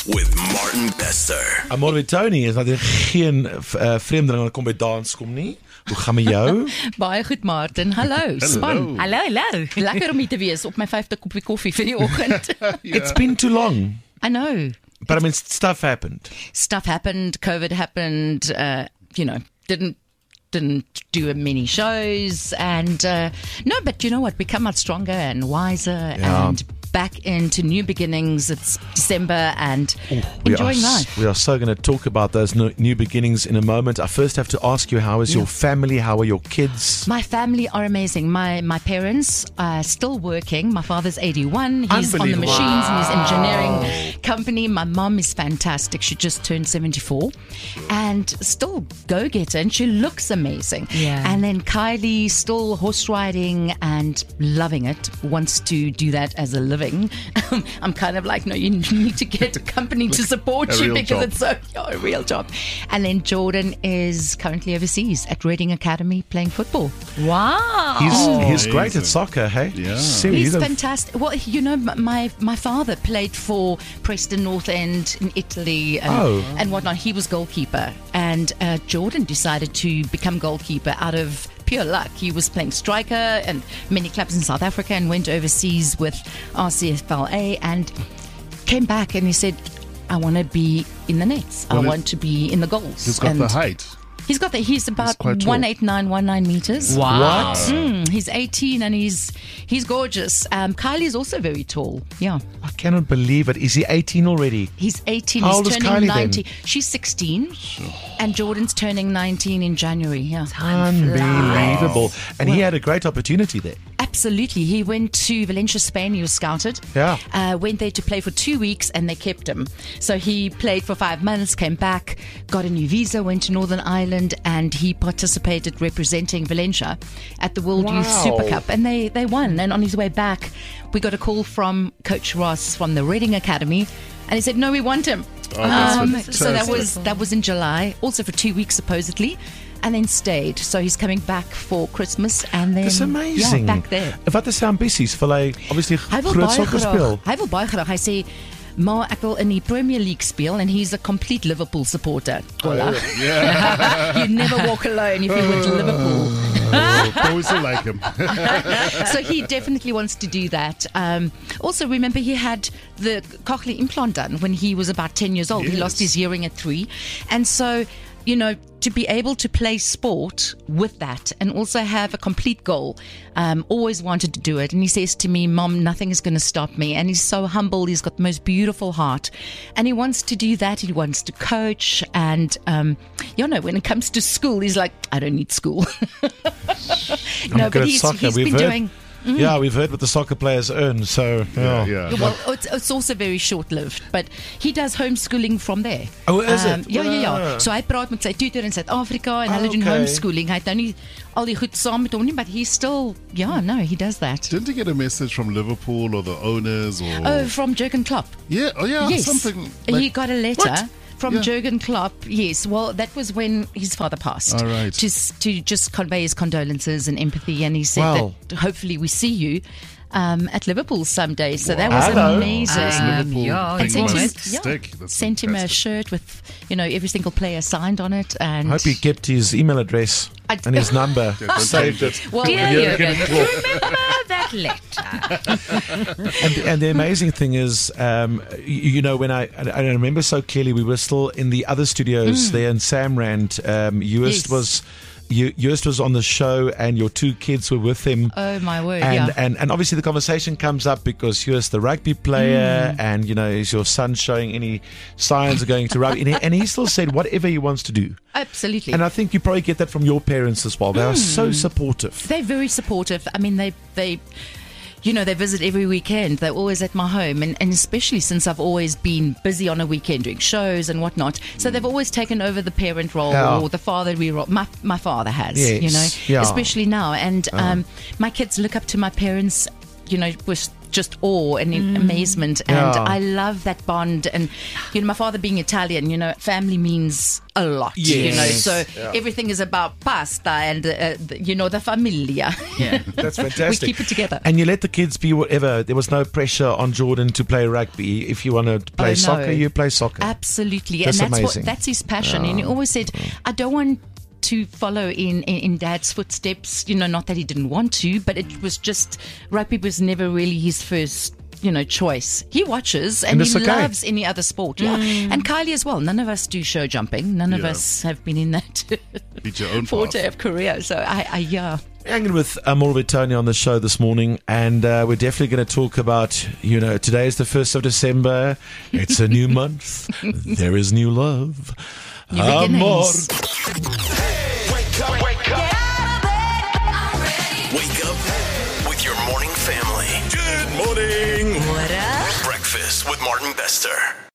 with Martin Bester. Amor Tony is natuurlik geen vreemdeling wat kom by dans kom nie. Hoe gaan met jou? Baie goed, Martin. Hallo, span. Hallo. Lekker om hier te wees op my 5de koppie koffie vir die oggend. It's been too long. I know. But I mean, stuff happened. Stuff happened, COVID happened, didn't do many shows, and no, but you know what, we come out stronger and wiser and back into new beginnings. It's December and enjoying life. We are so going to talk about those new beginnings in a moment. I first have to ask you, how is your family? How are your kids? My family are amazing. My parents are still working. My father's 81. He's on the machines in his engineering company. My mom is fantastic. She just turned 74 and still go-getter, and she looks amazing. Yeah. And then Kylie, still horse riding and loving it, wants to do that as a living. I'm kind of like, no, you need to get a company to support you because it's a real job. And then Jordan is currently overseas at Reading Academy playing football. Wow. He's great at soccer, hey? Yeah. He's fantastic. Well, you know, my father played for Preston North End in Italy and whatnot. He was goalkeeper, and Jordan decided to become goalkeeper out of pure luck. He was playing striker and many clubs in South Africa and went overseas with RCFLA and came back and he said, I want to be in the nets. I want to be in the goals. He's got the height. He's about 189 meters. Wow. What? He's 18 and he's gorgeous. Kylie is also very tall. Yeah. I cannot believe it. Is he 18 already? He's 18. How He's old is turning Kylie 19. then? She's 16 and Jordan's turning 19 in January. Yeah. Unbelievable. And he had a great opportunity there. Absolutely. He went to Valencia, Spain. He was scouted. Yeah. Went there to play for 2 weeks and they kept him. So he played for 5 months, came back, got a new visa, went to Northern Ireland, and he participated representing Valencia at the World Youth Super Cup. And they won. And on his way back, we got a call from Coach Ross from the Reading Academy. And he said, no, we want him. So that was in July, also for 2 weeks supposedly. And then stayed. So he's coming back for Christmas and then Dis amazing. back there. Wat is sy ambisies? Wil hy obviously Hy wil groot baie sokker speel? graag. Hy wil baie graag. Hy sê, maar ek wil in die Premier League speel, and he's a complete Liverpool supporter. Hola. You never walk alone if you're with Liverpool. But we still like him. So he definitely wants to do that. Also, remember, he had the cochlear implant done when he was about 10 years old. He lost his hearing at 3. And so, you know, to be able to play sport with that and also have a complete goal, always wanted to do it. And he says to me, Mom, nothing is going to stop me. And he's so humble. He's got the most beautiful heart. And he wants to do that. He wants to coach. And, when it comes to school, he's like, I don't need school. No, but he's been doing... Yeah, we've heard what the soccer players earn, so... Yeah. Well, it's also very short-lived, but he does homeschooling from there. Oh, is it? Ja. So hy praat met sy tutor in Suid-Afrika en hulle doen homeschooling. Hy het nou nie al die goed saam met hom nie, but he's still... he does that. Didn't he get a message from Liverpool or the owners? Or From Jurgen Klopp. Yeah, Yes. something like... He got a letter... What? From Jurgen Klopp, yes. Well, that was when his father passed. All right. To just convey his condolences and empathy, and he said that hopefully we see you at Liverpool someday. So that was amazing. Liverpool Sent him a shirt with, every single player signed on it. And I hope he kept his email address and his number. Saved it. well, Dear Jurgen, remember that letter. And the amazing thing is, when I remember so clearly, we were still in the other studios there in Samrand. Joost was on the show and your 2 kids were with him. Oh my word, and obviously the conversation comes up because Joost, the rugby player, and is your son showing any signs of going to rugby? And he still said whatever he wants to do. Absolutely. And I think you probably get that from your parents as well. They are so supportive. They're very supportive. I mean, they visit every weekend. They're always at my home. And especially since I've always been busy on a weekend doing shows and whatnot. So they've always taken over the parent role or the fatherly role. My father has, especially now. And my kids look up to my parents, with just awe and amazement. And Yeah. I love that bond. And, my father being Italian, family means a lot, Yes. so everything is about pasta and, the familia. Yeah. That's We fantastic. keep it together. And you let the kids be whatever. There was no pressure on Jordan to play rugby. If you want to play no. soccer, you play soccer. Absolutely. That's and amazing. that's his passion. And he always said, I don't want to follow in Dad's footsteps, not that he didn't want to, but it was just, rugby was never really his first choice. He watches and it's he okay. loves any other sport. Yeah. And Kylie as well. None of us do show jumping. None of Yeah. us have been in that Beat your own forte path. of career. So yeah. Hanging with Maura Tony on the show this morning, and we're definitely going to talk about, today is the 1st of December. It's a new month. There is new love. New beginnings. Wake up. Wake up. Wake up with your morning family. Good morning. What up? Breakfast with Martin Bester.